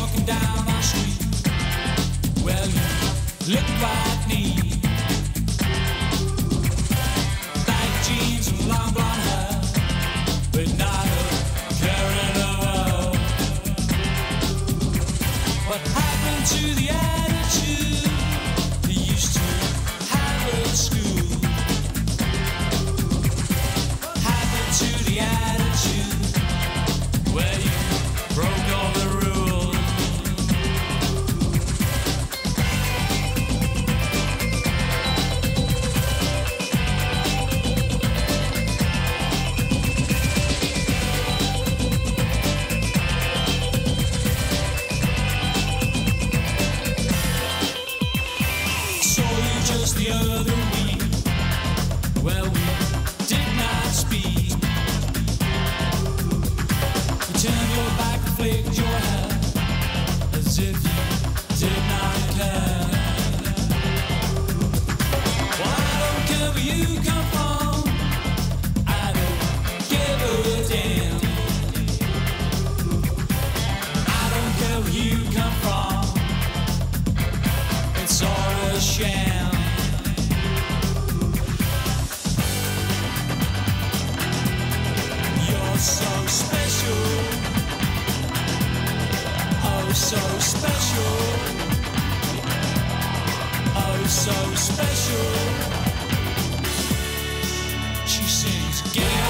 walking down our street. Well, you look quite neat. Tight jeans and long blonde hair, but not a care in the world. What happened to the attitude you used to have at school? What happened to the attitude where you broke all the rules? Saw you just the other week. Well, we did not speak. You turned your back, flicked your hair as if you did not care. Well, I don't care where you come from, I don't give a damn. I don't care where you come from, it's all a sham. You're so special, oh so special, oh so special. She sings, get